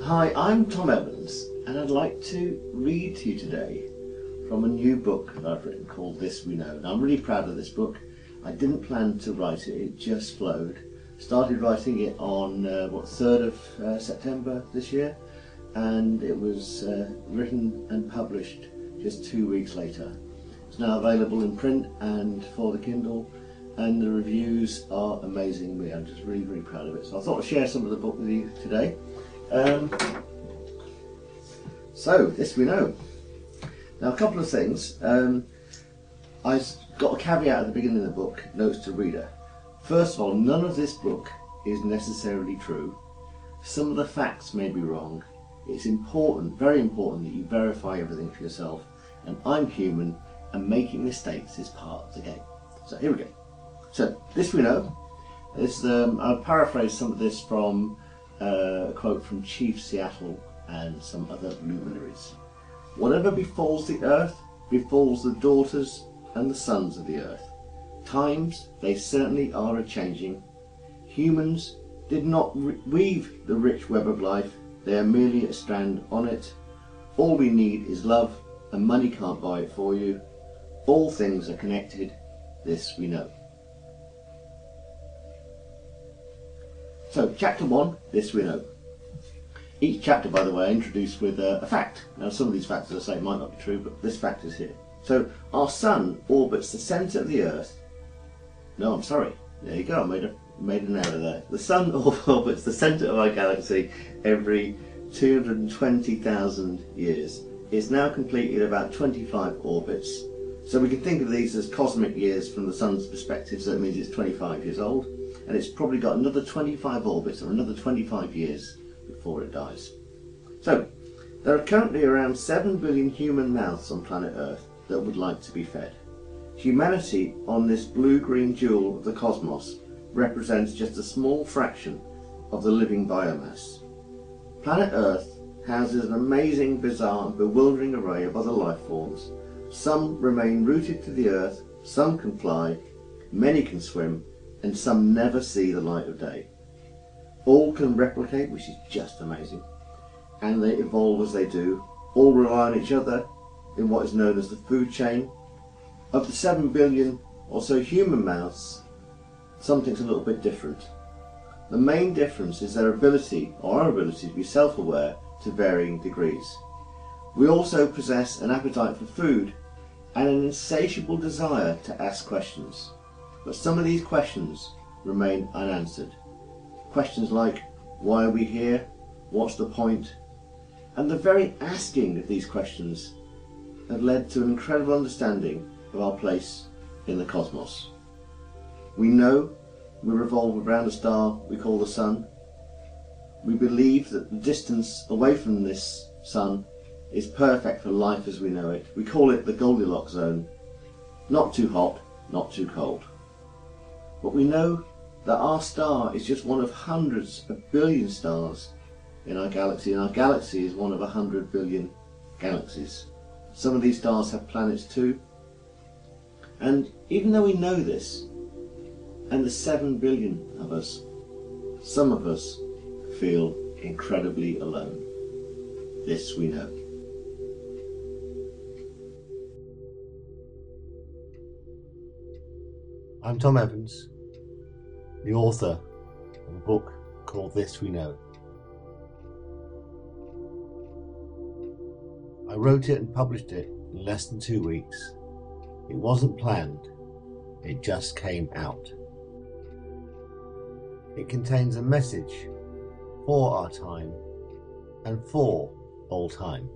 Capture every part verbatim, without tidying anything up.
Hi, I'm Tom Evans, and I'd like to read to you today from a new book that I've written called This We Know. Now, I'm really proud of this book. I didn't plan to write it, it just flowed. Started writing it on, uh, what, third of uh, September this year, and it was uh, written and published just two weeks later. It's now available in print and for the Kindle, and the reviews are amazing. I'm just really, really proud of it. So I thought I'd share some of the book with you today. Um, so, This We Know. Now, a couple of things. Um, I've got a caveat at the beginning of the book, notes to reader. First of all, none of this book is necessarily true. Some of the facts may be wrong. It's important, very important, that you verify everything for yourself. And I'm human, and making mistakes is part of the game. So here we go. So, This We Know. This, um, I'll paraphrase some of this from uh, a quote from Chief Seattle and some other luminaries. Whatever befalls the earth, befalls the daughters and the sons of the earth. Times, they certainly are a-changing. Humans did not weave the rich web of life, they are merely a strand on it. All we need is love, and money can't buy it for you. All things are connected, this we know. So, chapter one, This We Know. Each chapter, by the way, I introduce with uh, a fact. Now, some of these facts, as I say, might not be true, but this fact is here. So, our sun orbits the centre of the Earth. No, I'm sorry. There you go, I made, a, made an error there. The sun orbits the centre of our galaxy every two hundred twenty thousand years. It's now completed about twenty-five orbits. So we can think of these as cosmic years from the sun's perspective, so it means it's twenty-five years old. And it's probably got another twenty-five orbits or another twenty-five years before it dies. So, there are currently around seven billion human mouths on planet Earth that would like to be fed. Humanity on this blue-green jewel of the cosmos represents just a small fraction of the living biomass. Planet Earth houses an amazing, bizarre and bewildering array of other life forms. Some remain rooted to the Earth, some can fly, many can swim, and some never see the light of day. All can replicate, which is just amazing, and they evolve as they do. All rely on each other in what is known as the food chain. Of the seven billion or so human mouths, something's a little bit different. The main difference is their ability, or our ability, to be self-aware to varying degrees. We also possess an appetite for food and an insatiable desire to ask questions. But some of these questions remain unanswered. Questions like, why are we here? What's the point? And the very asking of these questions have led to an incredible understanding of our place in the cosmos. We know we revolve around a star we call the Sun. We believe that the distance away from this Sun is perfect for life as we know it. We call it the Goldilocks zone. Not too hot, not too cold. But we know that our star is just one of hundreds of billion stars in our galaxy, and our galaxy is one of a hundred billion galaxies. Some of these stars have planets too. And even though we know this, and the seven billion of us, some of us feel incredibly alone. This we know. I'm Tom Evans, the author of a book called This We Know. I wrote it and published it in less than two weeks. It wasn't planned, it just came out. It contains a message for our time and for all time.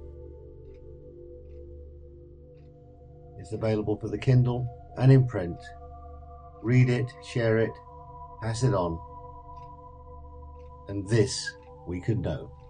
It's available for the Kindle and in print. Read it, share it, pass it on, and this we could know.